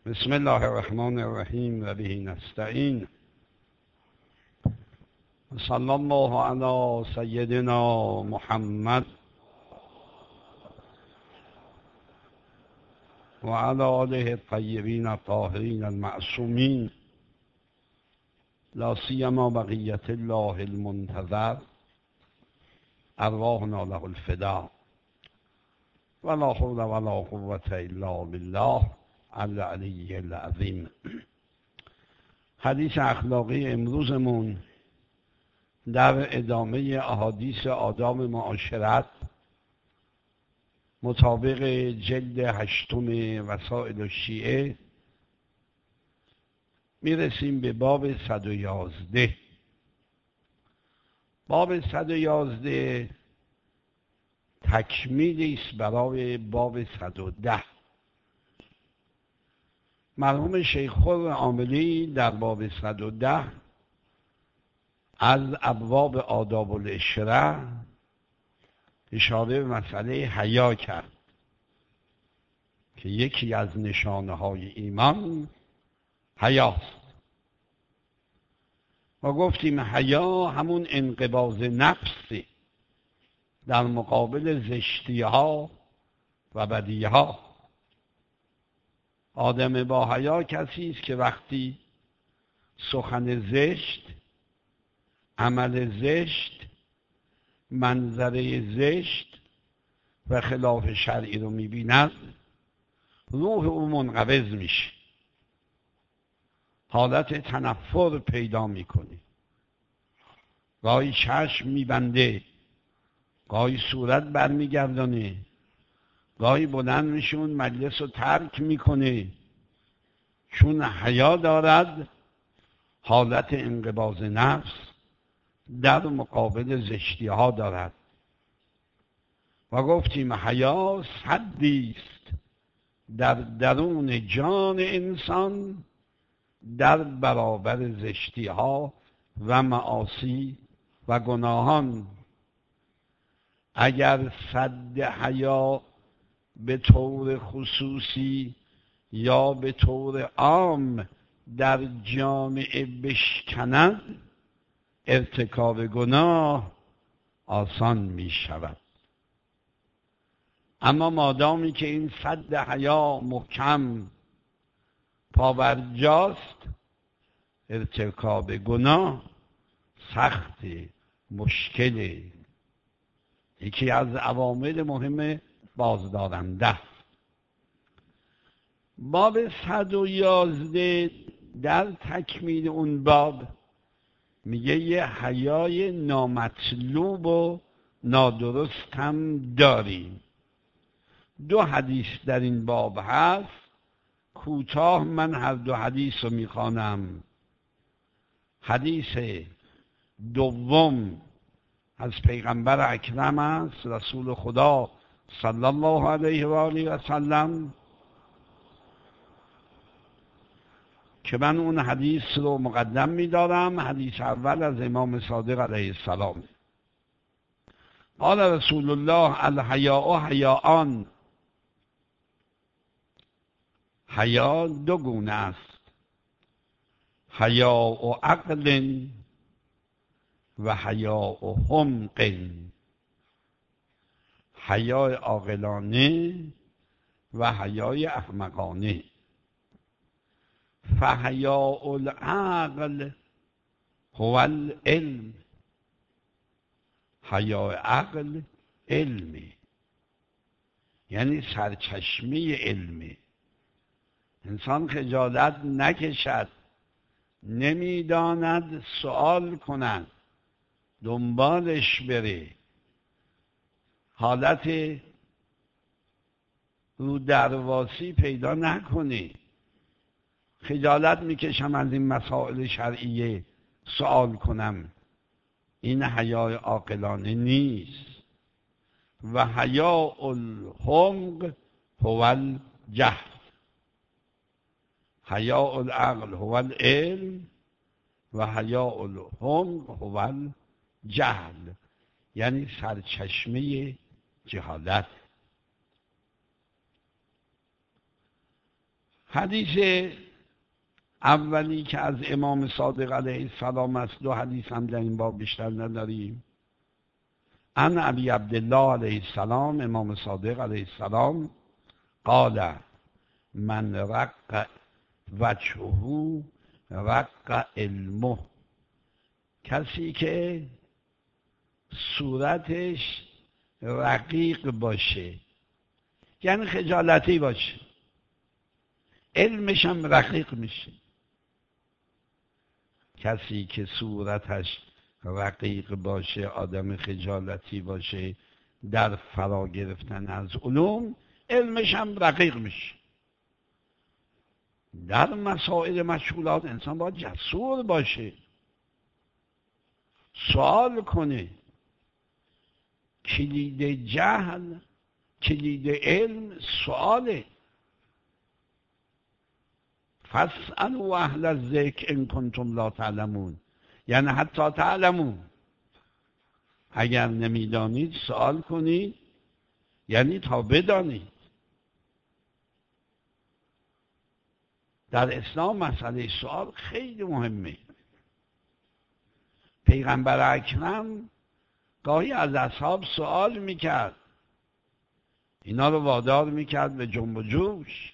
بسم الله الرحمن الرحیم و به نستعین. صلی الله علی سیدنا محمد و علی آله الطیبین الطاهرین المعصومین، لا سیما بقیت الله المنتظر، ارواحنا له الفدا، ولا حول ولا قوة الا بالله العلی العظیم. حدیث اخلاقی امروزمون در ادامه احادیث آداب معاشرت مطابق جلد 8 وسائل الشیعه میرسیم به باب 111. باب 111 تکمیلی است برای باب 110. مرحوم شیخ عاملی در باب 110 از ابواب آداب العشره اشاره به مسئله حیا کرد که یکی از نشانه های ایمان حیاست. و گفتیم حیا همون انقباض نفسی در مقابل زشتی ها و بدی ها. آدم با حیا کسی است که وقتی سخن زشت، عمل زشت، منظره زشت و خلاف شرعی رو می‌بیند، روح او منقبض میشه، حالت تنفر پیدا میکنه، گاهی چشم میبنده، گاهی صورت برمیگردانه، گاهی بلند میشه اون مجلس رو ترک میکنه. چون حیا دارد، حالت انقباض نفس در مقابل زشتی ها دارد. و گفتیم حیا سدی است در درون جان انسان در برابر زشتی ها و معاصی و گناهان. اگر سد حیا به طور خصوصی یا به طور عام در جامعه بشکند، ارتکاب گناه آسان می شود. اما مادامی که این سد حیا محکم پابرجاست، ارتکاب گناه سخت مشکل. یکی از عوامل مهم بازدارنده. باب 111 در تکمیل اون باب میگه یه حیای نامطلوب و نادرست هم داریم. 2 حدیث در این باب هست. کوتاه من هر 2 حدیث رو میخوانم. حدیث دوم از پیغمبر اکرم است، رسول خدا صلی الله علیه و آله و سلم، که من اون حدیث رو مقدم می‌دارم. حدیث اول از امام صادق علیه السلام. قال رسول الله الحیاء حیاءان. حیا 2 گونه است: حیاء عقل و حیاء حمق. حیای عاقلانه و حیای احمقانه. فحیاء العقل هو العلم. حیای عقل علمی، یعنی سرچشمه علمی. انسان خجالت نکشد، نمیداند سوال کند، دنبالش بره، حالت رو درواسی پیدا نکنه. خجالت میکشم از این مسائل شرعیه سوال کنم. این حیای عاقلانه نیست. و حیاء الحمق هو الجهل. حیاء العقل هو العلم و حیاء الحمق هو الجهل، یعنی سرچشمه جهالت. حدیث اولی که از امام صادق علیه السلام است، دو حدیث هم در این باب بیشتر نداریم. عن ابی عبدالله علیه السلام، امام صادق علیه السلام، قال من رق وجهه رق علمه، کسی که صورتش رقیق باشه یعنی خجالتی باشه، علمش هم رقیق میشه. کسی که صورتش رقیق باشه، آدم خجالتی باشه در فرا گرفتن از علوم، علمش هم رقیق میشه. در مسائل مشغولات انسان باید جسور باشه، سوال کنه. کلید جهل، کلید علم سواله. فاسألوا اهل الذکر ان کنتم لا تعلمون، یعنی حتی تعلمون، اگر نمیدانید سوال کنید، یعنی تا بدانید. در اسلام مسئله سوال خیلی مهمه. پیغمبر اکرم گاهی از اصحاب سوال میکرد، اینا رو وادار میکرد به جنب و جوش.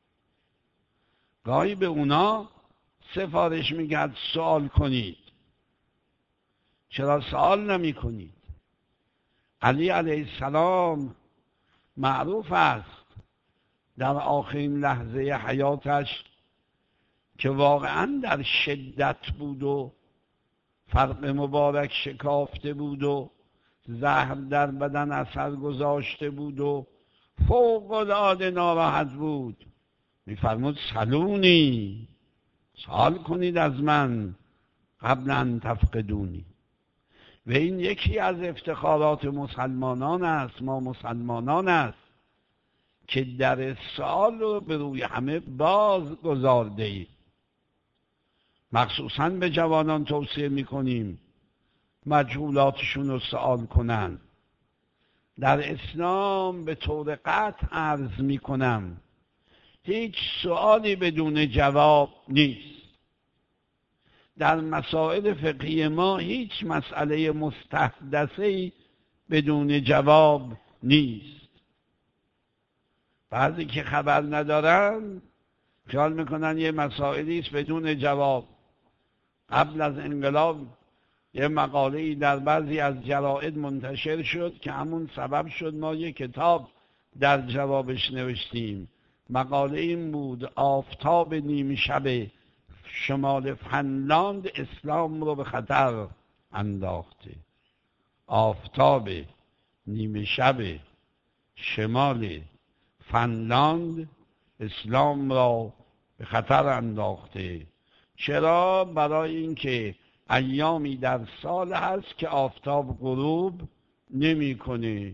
گاهی به اونا سفارش میکرد سوال کنید، چرا سوال نمی کنید؟ علی علیه السلام معروف است در آخرین لحظه حیاتش که واقعا در شدت بود و فرق مبارک شکافته بود و زهر در بدن اثر گذاشته بود و فوق العاده ناراحت بود. میفرمود سلونی، سوال کنید از من قبل ان تفقدونی. و این یکی از افتخارات مسلمانان است، ما مسلمانان است که در سوال رو به روی همه باز گذارده ایم. مخصوصا به جوانان توصیه میکنیم مجهولاتشون رو سوال کنن. در اسلام به طور قطع عرض میکنم هیچ سوالی بدون جواب نیست. در مسائل فقهی ما هیچ مسئله مستحدثه‌ای بدون جواب نیست. بعضی که خبر ندارن خیال میکنن یه مسائلی است بدون جواب. قبل از انقلاب یه مقاله‌ای در بعضی از جراید منتشر شد که همون سبب شد ما یه کتاب در جوابش نوشتیم. مقاله این بود: آفتاب نیمه شب شمال فنلاند اسلام رو به خطر انداخته. آفتاب نیمه شب شمال فنلاند اسلام را به خطر انداخته. چرا؟ برای اینکه ایامی در سال هست که آفتاب غروب نمی‌کنه.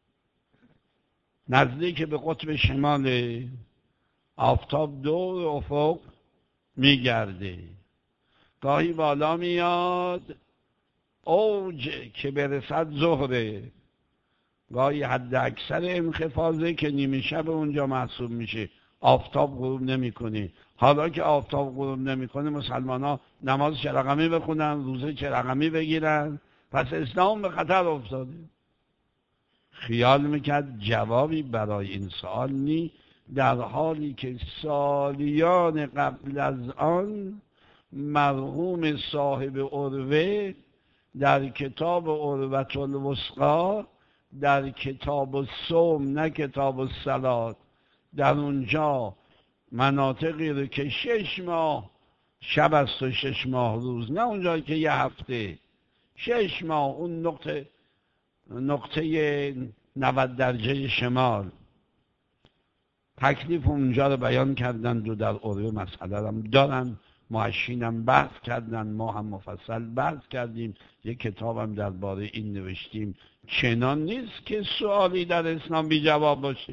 نزدیک به قطب شمال آفتاب دور افق میگرده، گاهی بالا میاد اوج که برسد ظهره، گاهی حد اکثر انخفاضه که نیمه شب اونجا محسوب میشه، آفتاب غروب نمیکنه. حالا که آفتاب غروب نمیکنه مسلمان ها نماز چه رقمی بخونن، روزه چه رقمی بگیرن؟ پس اسلام به خطر افتاده. خیال میکرد جوابی برای این سوال نی، در حالی که سالیان قبل از آن مرحوم صاحب عروه در کتاب عروة الوثقی، در کتاب الصوم نه کتاب الصلاة، در اونجا مناطقی رو که 6 ماه شب است و 6 ماه روز، نه اونجا که یه هفته، 6 ماه، اون نقطه 90 درجه شمال، تکلیف اونجا رو بیان کردند و در عروه مسئله هم دارن. معشینم بحث کردن، ما هم مفصل بحث کردیم، یک کتاب هم درباره این نوشتیم. چنان نیست که سوالی در اسلام بی جواب باشه.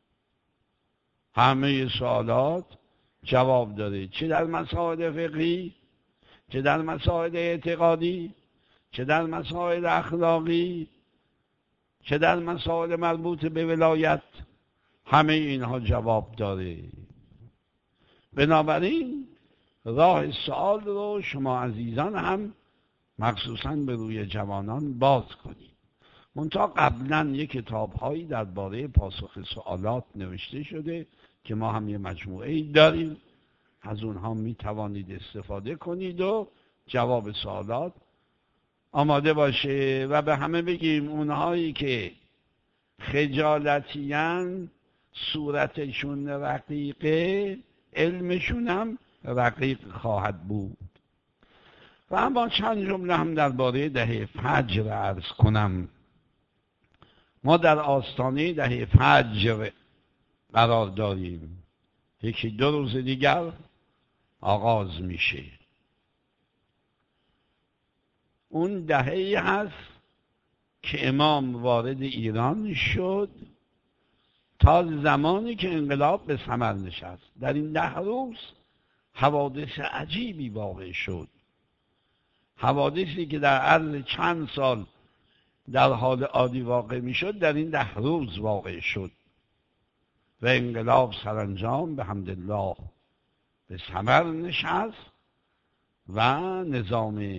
همه سوالات جواب داره، چه در مسائل فقهی، چه در مسائل اعتقادی، چه در مسائل اخلاقی، چه در مسائل مربوط به ولایت، همه اینها جواب داره. بنابراین راه سوال رو شما عزیزان هم مخصوصاً به روی جوانان باز کنید. منتها قبلا یک کتاب‌هایی درباره پاسخ سوالات نوشته شده که ما هم یه مجموعه‌ای داریم، از اونها می توانید استفاده کنید و جواب سوالات آماده باشه و به همه بگیم اونهایی که خجالتیان صورتشون رقیقه، علمشون هم رقیق خواهد بود. و اما چند جمله هم درباره دهه فجر عرض کنم. ما در آستانه دهه فجر قرار داریم، یکی 2 روز دیگر آغاز میشه. اون دهه‌ای هست که امام وارد ایران شد تا زمانی که انقلاب به ثمر نشست. در این 10 روز حوادث عجیبی واقع شد، حوادثی که در عرض چند سال در حال عادی واقع میشد در این 10 روز واقع شد و انقلاب سرانجام به حمدالله به ثمر نشست و نظام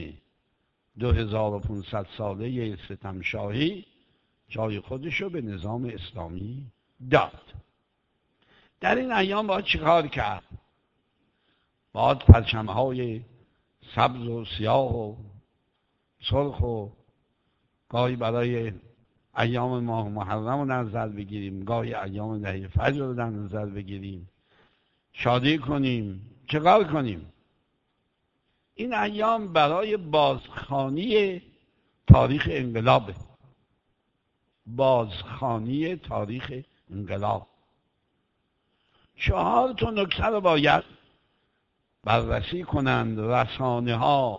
2500 ساله ستمشاهی جای خودشو به نظام اسلامی داد. در این ایام باید چیکار کرد؟ باید پرچم‌های سبز و سیاه و سرخ و گاهی برای ایام ماه محرم رو در نظر بگیریم، گاهی ایام دهه فجر رو در نظر بگیریم، شادی کنیم، چیکار کنیم؟ این ایام برای بازخوانی تاریخ انقلابه، بازخوانی تاریخ انقلاب. 4 تا نکته رو باید بررسی کنند رسانه ها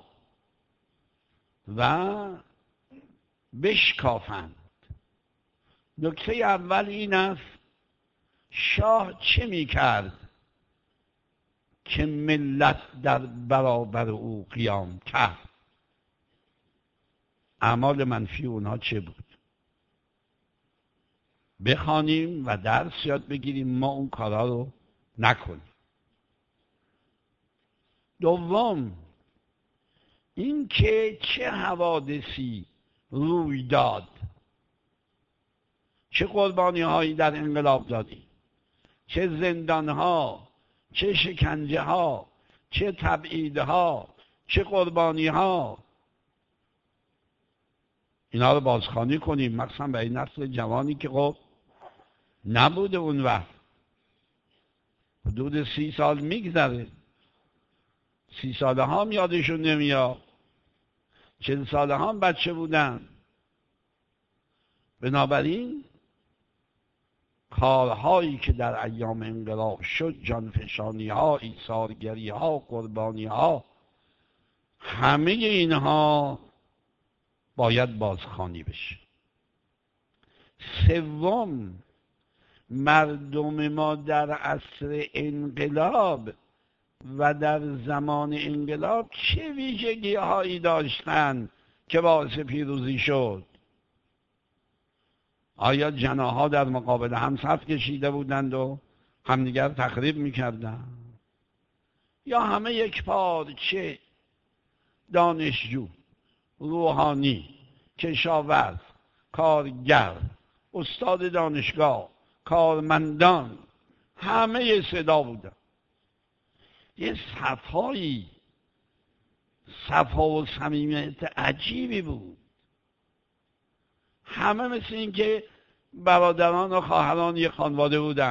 و بشکافند. نکته اول این است شاه چه می کرد که ملت در برابر او قیام کرد؟ اعمال منفی اونها چه بود؟ بخوانیم و درس یاد بگیریم ما اون کارا رو نکنیم. دوم این که چه حوادثی روی داد، چه قربانی هایی در انقلاب دادیم، چه زندان ها، چه شکنجه ها، چه تبعید ها، چه قربانی ها. اینا رو بازخوانی کنیم، مخصوصا به این نسل جوانی که خب نبوده اون وقت، حدود 30 سال میگذره، 30 ساله ها هم یادشون نمیاد، 40 ساله ها هم بچه بودن. بنابراین کارهایی که در ایام انقلاب شد، جانفشانی ها، ایثارگری ها، قربانی ها، همه اینها باید بازخوانی بشه. سوم مردم ما در عصر انقلاب و در زمان انقلاب چه ویژگی هایی داشتند که باعث پیروزی شد؟ آیا جناها در مقابل هم صف کشیده بودند و همدیگر تخریب میکردند؟ یا همه یک پارچه دانشجو، روحانی، کشاورز، کارگر، استاد دانشگاه، کارمندان، همه صدا بودند؟ یه صفایی، صفا و صمیمیت عجیبی بود. همه مثل این که برادران و خواهران یک خانواده بودن.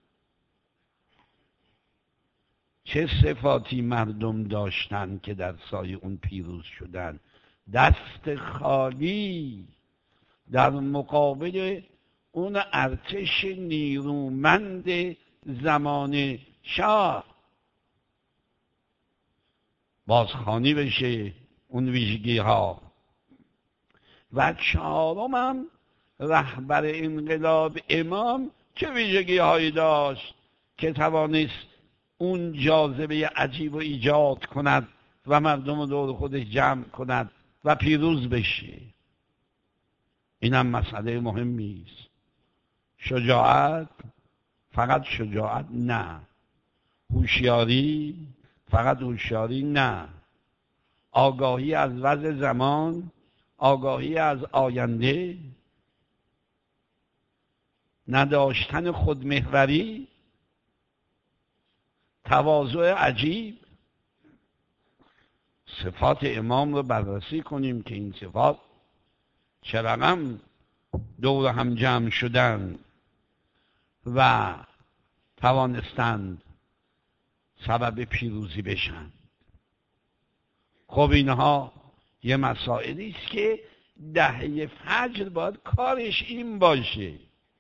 چه صفاتی مردم داشتن که در سایه اون پیروز شدن؟ دست خالی در مقابل اون ارتش نیرومند زمان شاه. بازخوانی بشه اون ویژگی ها. و 4م هم رهبر انقلاب امام چه ویژگی هایی داشت که توانست اون جاذبه عجیب و ایجاد کند و مردم رو دور خودش جمع کند و پیروز بشه؟ اینم مسئله مهمی است. شجاعت، فقط شجاعت نه، هوشیاری، فقط هوشیاری نه، آگاهی از وضع زمان، آگاهی از آینده، نداشتن خودمحوری، تواضع عجیب. صفات امام رو بررسی کنیم که این صفات چه رقم دور هم جمع شدن و توانستند سبب پیروزی بشن. خب اینها یه مسائلی است که دهه فجر باید کارش این باشه،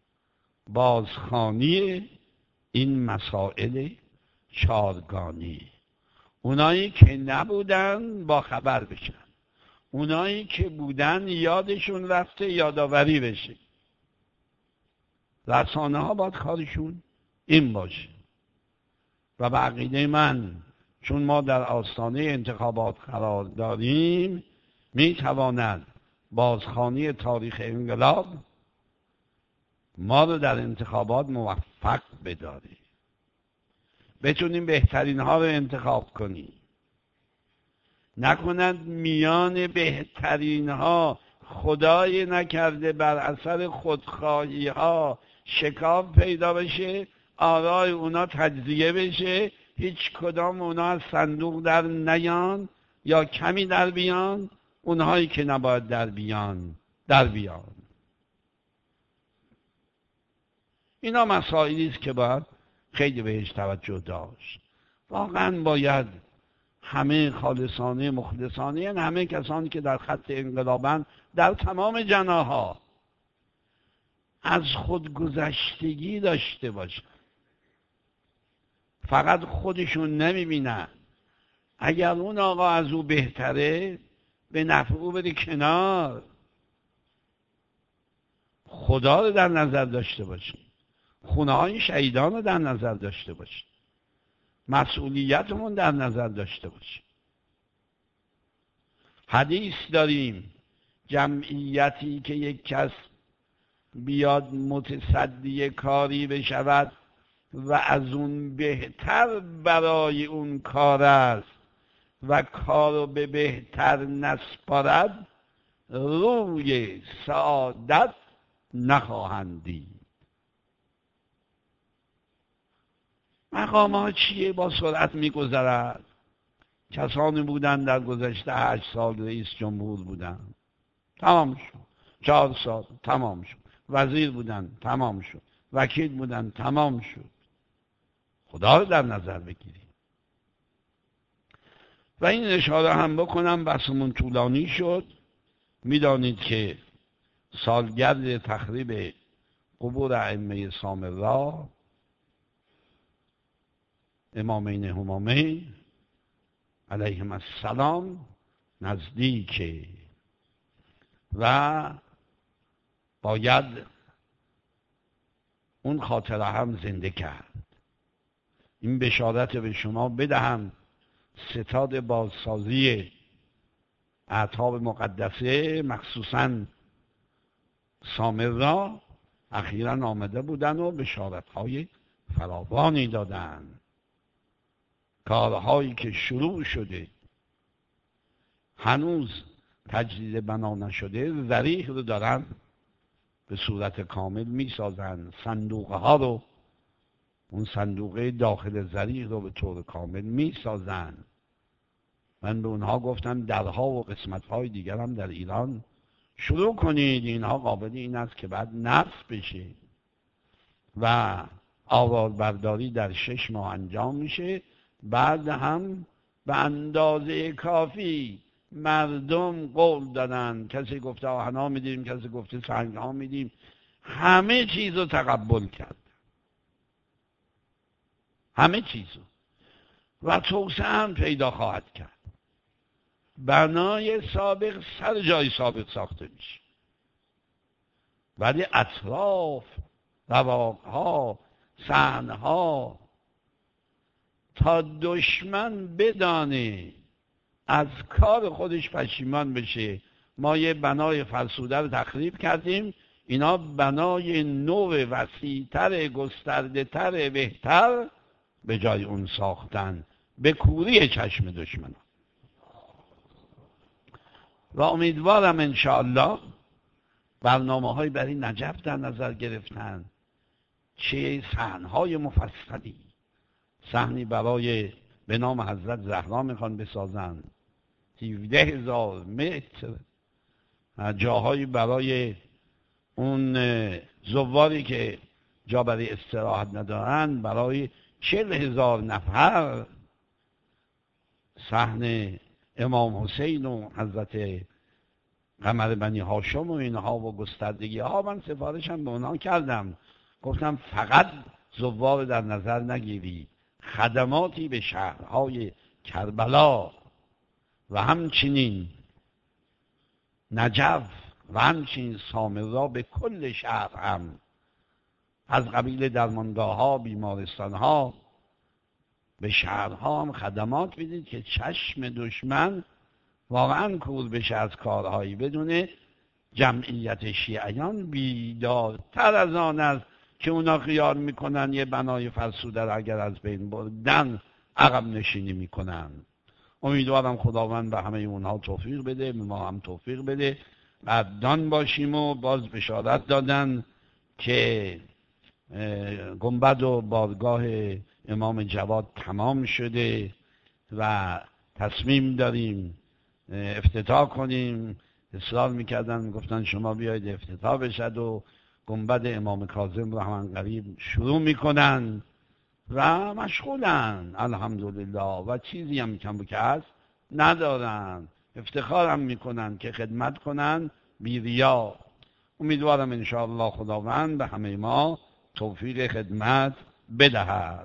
بازخوانی این مسائل چارگانی. اونایی که نبودن با خبر بشن، اونایی که بودن یادشون رفته یادآوری بشه. رسانه ها باید کارشون این باشه. و به عقیده من چون ما در آستانه انتخابات قرار داریم، میتواند بازخوانی تاریخ انقلاب ما رو در انتخابات موفق بداره، بتونیم بهترین ها رو انتخاب کنیم. نکنند میان بهترین ها خدای نکرده بر اثر خودخواهی ها شکاف پیدا بشه، آرای اونا تجزیه بشه، هیچ کدام اونا از صندوق در نیان یا کمی در بیان، اونهایی که نباید در بیان. اینا مسائلی است که باید خیلی بهش توجه داشت. واقعا باید همه خالصانه مخلصانه، یعنی همه کسانی که در خط انقلابن در تمام جناح‌ها از خودگذشتگی داشته باشن. فقط خودشون نمیبینن، اگر اون آقا از او بهتره به نفع او بده کنار. خدا رو در نظر داشته باشیم، خونه های شهیدان رو در نظر داشته باشیم، مسئولیتمون در نظر داشته باشیم. حدیث داریم جمعیتی که یک کس بیاد متصدی کاری بشود و از اون بهتر برای اون کار است و کارو به بهتر نسپارد، روی سعادت نخواهند دید. مقام ها چیه؟ با سرعت میگذرد. کسانی بودن در گذشته 8 سال رئیس جمهور بودن، تمام شد. 4 سال تمام شد. وزیر بودن، تمام شد. وکیل بودن، تمام شد. خدا رو در نظر بگیریم. و این اشاره هم بکنم، بحثمون طولانی شد. میدانید که سالگرد تخریب قبور ائمه سامرا، امامین همامین علیهم السلام نزدیکه و باید اون خاطره هم زنده کرد. این بشارت به شما بدهم، ستاد بازسازی اعتاب مقدسه مخصوصاً سامرا اخیراً آمده بودن و بشارت‌های فراوانی دادن. کارهایی که شروع شده هنوز تجدید بنا نشده، ضریح رو دارن به صورت کامل میسازن. صندوقه ها رو، اون صندوقه داخل ضریح رو به طور کامل میسازن. من به اونها گفتم درها و قسمت‌های دیگر هم در ایران شروع کنید، اینها قابل این است که بعد نصب بشه و آواربرداری در 6 ماه انجام میشه. بعد هم به اندازه کافی مردم قول دادن، کسی گفته آهن‌ها میدیم، کسی گفته سنگ‌ها میدیم، همه چیز رو تقبل کرد، همه چیز رو، و توسعه هم پیدا خواهد کرد. بنای سابق سر جای سابق ساخته میشه، ولی اطراف، رواقها، صحنها، تا دشمن بدانه از کار خودش پشیمان بشه. ما یه بنای فرسوده رو تخریب کردیم، اینا بنای نو وسیع‌تر، گسترده تر، بهتر به جای اون ساختن به کوری چشم دشمنان. و امیدوارم انشاءالله برنامه‌های برای نجف در نظر گرفتن، چه صحن‌های مفصلی، صحنی برای به نام حضرت زهرا میخوان بسازن 17,000 متر، جاهایی برای اون زواری که جا برای استراحت ندارن برای 40,000 نفر، صحن امام حسین و حضرت قمر بنی هاشم و اینها و گستردگی ها. من سفارشم به اونها کردم، گفتم فقط زوار در نظر نگیری، خدماتی به شهرهای کربلا و همچنین نجف و همچنین سامرا به کل شهر هم از قبیل درمانگاه ها، بیمارستان ها، به شهرها هم خدمات بدید که چشم دشمن واقعا کور بشه از کارهایی. بدون جمعیت شیعیان بیدارتر از آن است که اونا خیال میکنن یه بنای فرسوده را اگر از بین بردن عقب نشینی میکنن. امیدوارم خداوند به همه اونها توفیق بده، به ما هم توفیق بده. قدردان باشیم. و باز بشارت دادن که گنبد و بارگاه امام جواد تمام شده و تصمیم داریم افتتاح کنیم. اصرار میکردن، گفتن شما بیاید افتتاح بشد و گنبد امام کاظم رو همان قریب شروع میکنن و مشغولن الحمدلله و چیزی هم کم که هست ندارن، افتخار هم میکنن که خدمت کنن بی ریا. امیدوارم انشاءالله خداوند به همه ما توفیق خدمت بدهد.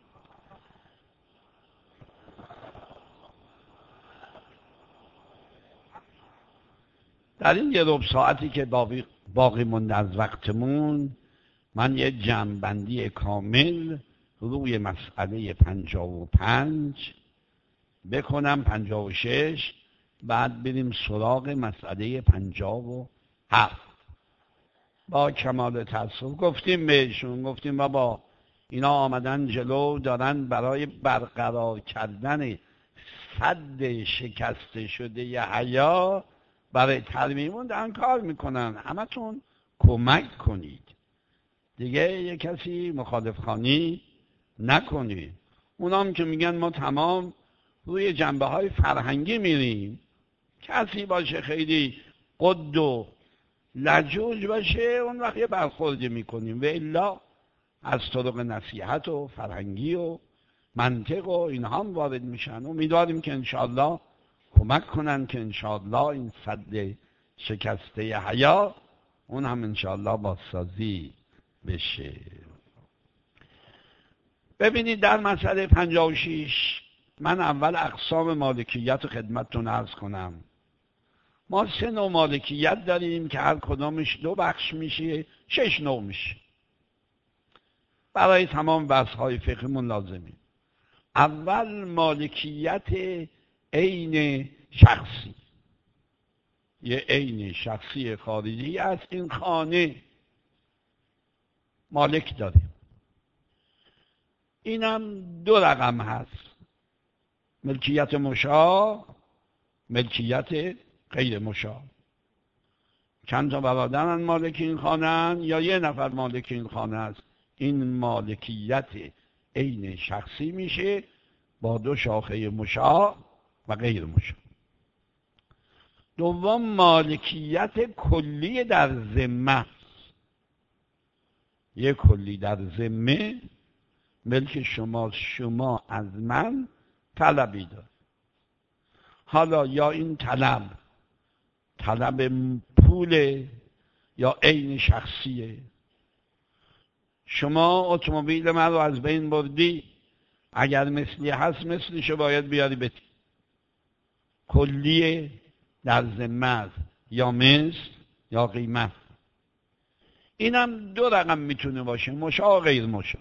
در این یه ربع ساعتی که باقی مونده از وقتمون، من یه جمع‌بندی کامل روی مسئله 55 بکنم، 56، بعد بریم سراغ مسئله 57. با کمال تأسف گفتیم بهشون، گفتیم بابا اینا آمدن جلو دارن برای برقرار کردن سد شکسته شده ی حیا برای ترمیمون دارن کار میکنن، همتون کمک کنید دیگه، یه کسی مخالف خانی نکنید. اونام که میگن ما تمام روی جنبه های فرهنگی میریم، کسی باشه خیلی قد و لجوج باشه اون وقت یه برخوردی میکنیم، و الا از طرق نصیحت و فرهنگی و منطق و اینها هم وارد میشن. امیدواریم که انشاءالله کمک کنن که انشاءالله این سد شکسته حیا اون هم انشاءالله بازسازی بشه. ببینید در مسئله 56 من اول اقسام مالکیت و خدمتتون عرض کنم. ما 3 نوع مالکیت داریم که هر کدامش 2 بخش میشه، 6 نوع میشه. برای تمام بحث‌های فقهیمون لازمی. اول مالکیت عین شخصی، یه عین شخصی خارجی از این خانه مالک داریم. اینم 2 رقم هست، ملکیت مشاع، ملکیت غیر مشاع. چند تا برادرن مالک این خانه یا یه نفر مالک این خانه است، این مالکیت عین شخصی میشه با 2 شاخه مشاع و غیر مشاع. دوم مالکیت کلی در ذمه، یه کلی در ذمه ملک شما از من طلبی دار. حالا یا این طلب پول یا عین شخصیه. شما اتومبیل من رو از بین بردی، اگر مثلی هست مثلشو باید بیاری بدی. کلیه در ذمه یا مثل یا قیمت. اینم 2 رقم میتونه باشه، مشاع و غیر مشاع.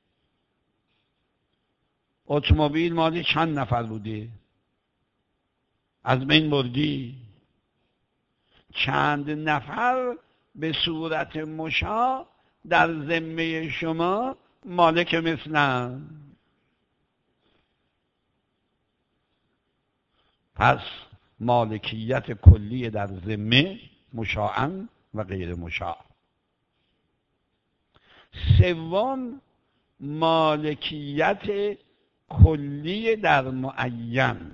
اتومبیل مالی چند نفر بوده، از بین بردی، چند نفر به صورت مشاع در ذمه شما مالک مثلن. پس مالکیت کلی در ذمه مشاعاً و غیر مشاع. سوم مالکیت کلی در معین،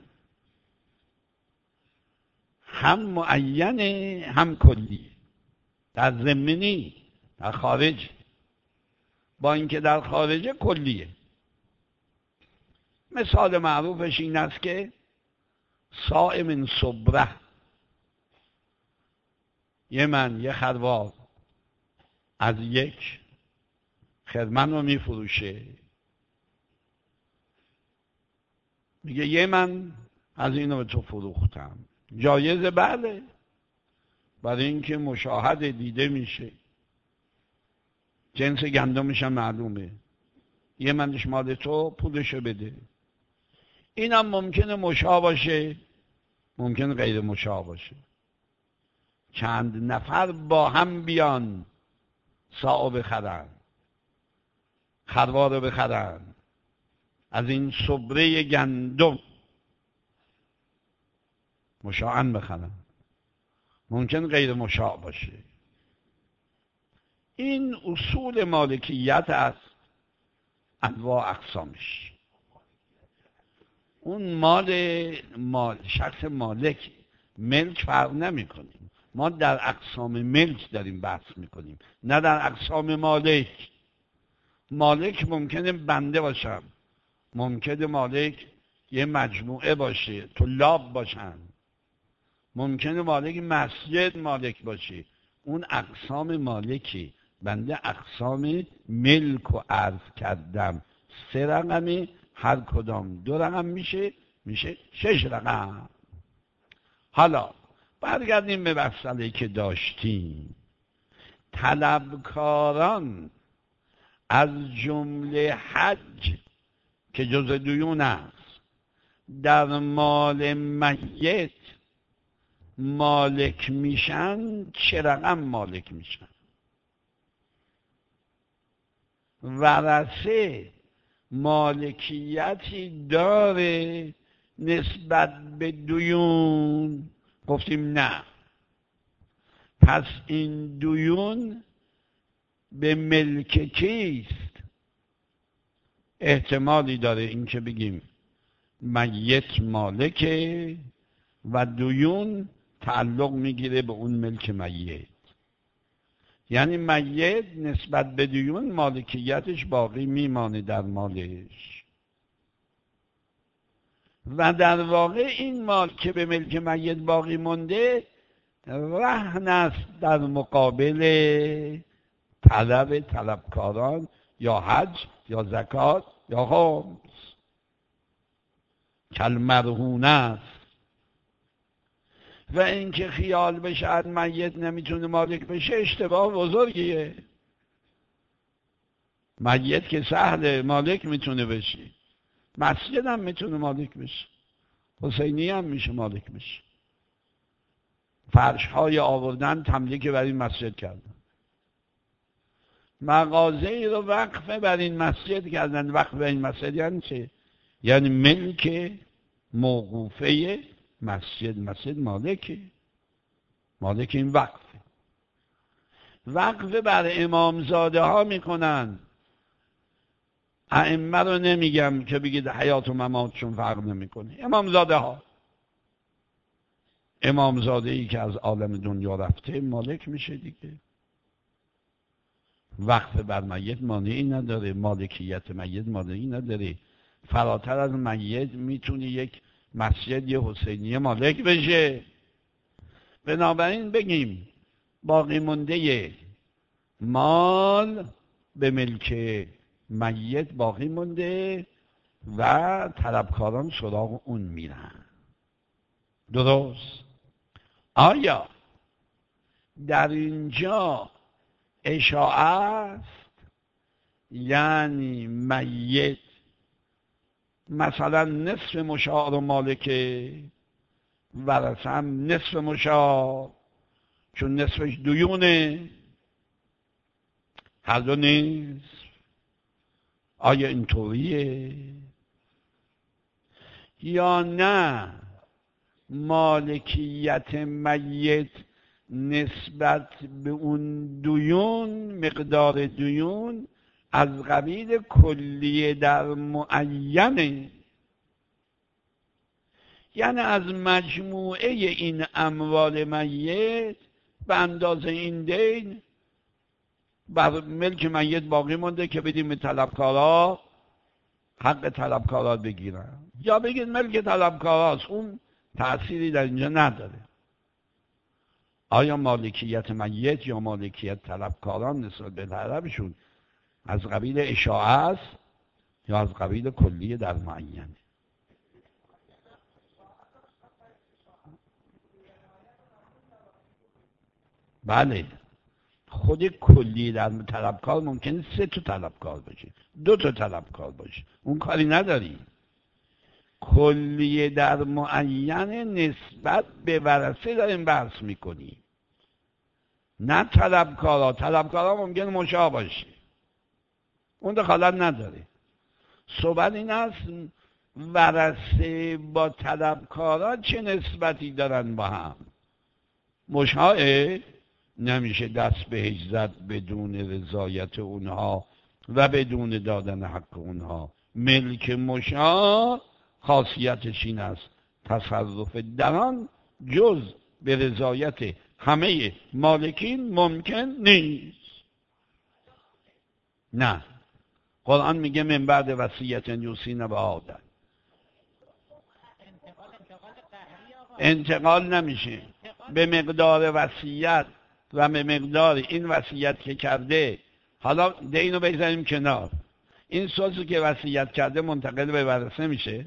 هم معینه هم کلی، در ذمه نی، در خارج، با اینکه در خارج کلیه. مثال معروفش این است که صائم صبره، یه خروار از یک خرمن رو میفروشه، میگه یه من از اینو به تو فروختم. جایزه؟ بله، برای اینکه مشاهده دیده میشه، جنس گندمش هم معلومه، یه منش مال تو، پولشو بده. اینم ممکنه مشاع باشه، ممکنه غیر مشاع باشه. چند نفر با هم بیان ساعو بخرن، خروار رو بخرن، از این صبره گندم مشاعاً بخرن، ممکن غیر مشاع باشه. این اصول مالکیت است، انواع اقسامش. اون مال شخص مالک، ملک فرق نمی کنیم. ما در اقسام ملک داریم بحث میکنیم، نه در اقسام مالک. مالک ممکنه بنده باشم، ممکنه مالک یه مجموعه باشه، طلاب باشن، ممکنه مالک مسجد مالک باشه. اون اقسام مالکی. بنده اقسام ملک و عرض کردم، 3 رقمی، هر کدام 2 رقم میشه 6 رقم. حالا برگردیم به مسئله که داشتیم. طلبکاران از جمله حج که جز دیون است، در مال میت مالک میشن، چه رقم مالک میشن؟ ورثه مالکیتی داره نسبت به دیون؟ گفتیم نه. پس این دیون به ملک کیست؟ احتمالی داره این که بگیم میت مالکه و دیون تعلق میگیره به اون ملک میت، یعنی میت نسبت به دیون مالکیتش باقی میمانه در مالش. و در واقع این مال که به ملک میت باقی مونده رهن است در مقابل طلبکاران، یا حج یا زکات یا خمس، کالمرهون است. و اینکه خیال بشه میت نمیتونه مالک بشه، اشتباه بزرگیه. میت که سهله، مالک میتونه بشه، مسجد هم میتونه مالک بشه، حسینی هم میشه مالک بشه. فرش های آوردن تملیک بر این مسجد کردن، مغازه ای رو وقف بر این مسجد کردن. وقف بر این مسجد یعنی چه؟ یعنی ملک موقوفه مسجد، مسجد مالک این وقفه. وقف بر امامزاده ها میکنن. ائمه رو نمیگم که بگید حیات و مماتشون فرق نمیکنه. امامزاده ای که از عالم دنیا رفته مالک میشه دیگه. وقف بر میت مانعی نداره، مالکیت میت مانعی نداره. فراتر از میت میتونه یک مسجد یه حسینیه مالک بشه. بنابراین بگیم باقی مونده مال به ملک میت باقی مونده و طلبکاران سراغ اون میرن. درست؟ آیا در اینجا اشاعه است؟ یعنی میت مثلا نصف مشاع رو مالکه، ورثه هم نصف مشاع، چون نصفش دیونه، هر دو نصف. آیا اینطوریه؟ یا نه مالکیت میت نسبت به اون دیون، مقدار دیون از قبیل کلیه در معینه، یعنی از مجموعه این اموال میت به اندازه این دین بر ملک میت باقی مونده که بدیم به طلبکارا، حق طلبکارا بگیرن، یا بگید ملک طلبکاراست، اون تأثیری در اینجا نداره. آیا مالکیت میت یا مالکیت طلبکاران نسبت به طلبشون از قبیل اشاعه است یا از قبیل کلیه در معینه؟ بله، خود کلی در طلبکار ممکنه 3 تا طلبکار باشه، 2 تا طلبکار باشه، اون کاری نداری. کلیه در معینه نسبت به ورثه داریم بحث میکنی، نه طلبکارا. طلبکارا ممکنه مشابه باشه، اون دخالت نداره. صحبت این است ورثه با طلبکارا چه نسبتی دارن با هم. مشابه نمیشه دست بهش زد بدون رضایت اونها و بدون دادن حق اونها. ملک مشاع خاصیتش این است تصرف در آن جز به رضایت همه مالکین ممکن نیست. نه، قرآن میگه من بعد وصیت یوصین به آدم. انتقال نمیشه به مقدار وصیت و به مقدار این وصیت که کرده. حالا دینو بذاریم کنار، این سوزی که وصیت کرده منتقل به ورثه میشه؟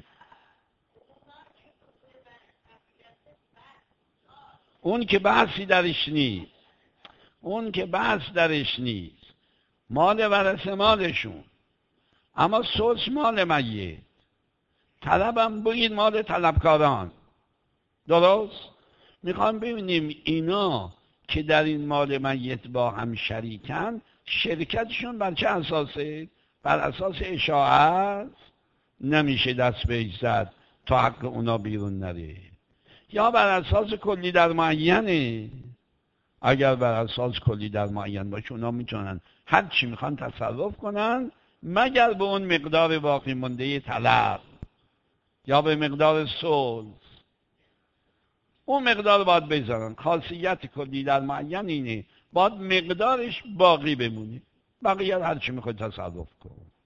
اون که بحثی درش نیست، اون که بحث درش نیست. مال ورثه مالشون، اما سوز مال میت. طلبم بگید مال طلبکاران. درست؟ میخوام ببینیم اینا که در این مال میت با هم شریکن، شرکتشون بر چه اساسه؟ بر اساس اشاعه نمیشه دست بهش زد تا حق اونا بیرون نره، یا بر اساس کلی در معینه؟ اگر بر اساس کلی در معین باشه اونا میتونن هر چی میخوان تصرف کنن مگر به اون مقدار باقی مونده طلب یا به مقدار سوز. اون مقدار باید بذارن. خاصیت کلی در معین اینه باید مقدارش باقی بمونه، بقیه هر چی میخواد تصرف کن.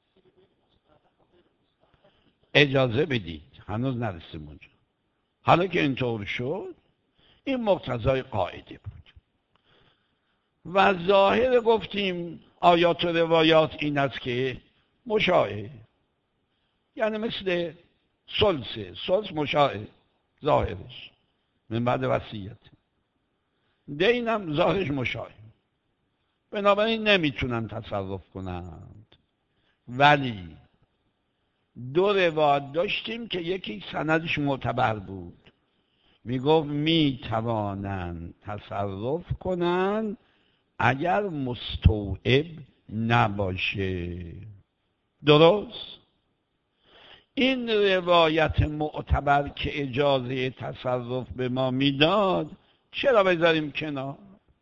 اجازه بدید، هنوز نرسیم اونجا. حالا که اینطور شد، این مقتضای قاعده بود و ظاهر گفتیم آیات و روایات این است که مشاعه، یعنی مثل سلس مشاعه ظاهرش من بعد وصیت، دینم ظاهرش مشاعه، بنابراین نمیتونن تصرف کنند. ولی 2 روایت داشتیم که یکی سندش معتبر بود، میگفت میتوانند تصرف کنند اگر مستوعب نباشه. درست؟ این روایت معتبر که اجازه تصرف به ما میداد چرا بذاریم کنار؟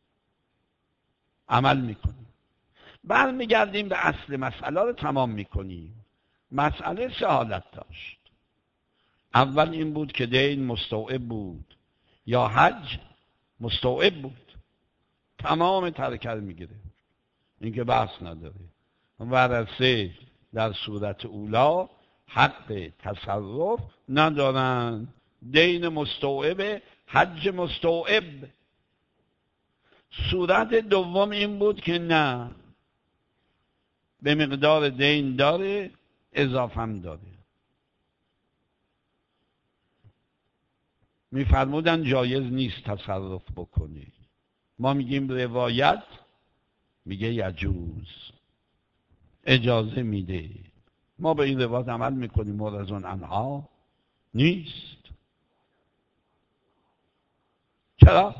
عمل میکنیم، برمیگردیم به اصل مسئله رو تمام میکنیم. مسئله 3 حالت داشت. اول این بود که دین مستوعب بود یا حج مستوعب بود، تمام ترکه میگیره، این که بحث نداره. ورثه در صورت اولا حق تصرف ندارن، دین مستوعب، حج مستوعب. صورت دوم این بود که نه، به مقدار دین داره، اضافه هم داره. میفرمودن جایز نیست تصرف بکنی. ما میگیم روایت میگه یجوز، اجازه میده. ما به این روایت عمل میکنیم، مرزون عنها نیست. چرا؟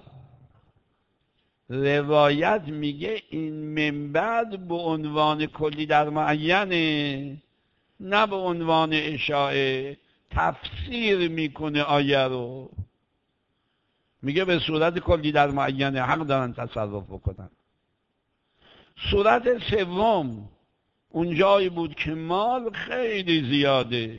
روایت میگه این من بعد به عنوان کلی در معینه، نه به عنوان اشاعه. تفسیر میکنه آیه رو. میگه به صورت کلی در معینه حق دارن تصرف بکنن. صورت سوم اون جایی بود که مال خیلی زیاده،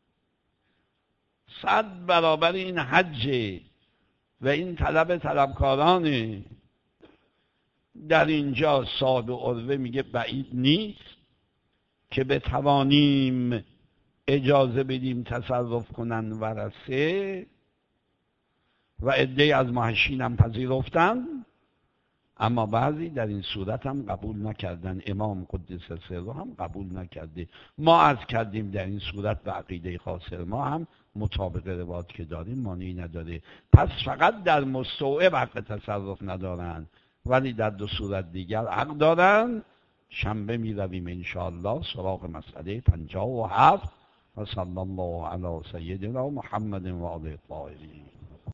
100 برابر این حجه و این طلبکارانه. در اینجا صاحب عروه میگه بعید نیست که بتوانیم اجازه بدیم تصرف کنن ورثه، و عده‌ای از محشین هم پذیرفتن، اما بعضی در این صورت هم قبول نکردن. امام قدس سره هم قبول نکرده. ما عرض کردیم در این صورت به عقیده خاصر ما هم مطابق روایات که داریم مانعی نداره. پس فقط در مستوعب حق تصرف ندارن، ولی در دو صورت دیگر حق دارن. شنبه می رویم انشاءالله سراغ مسئله 57 و صلی الله علی سیدنا محمد و آله الطاهرین.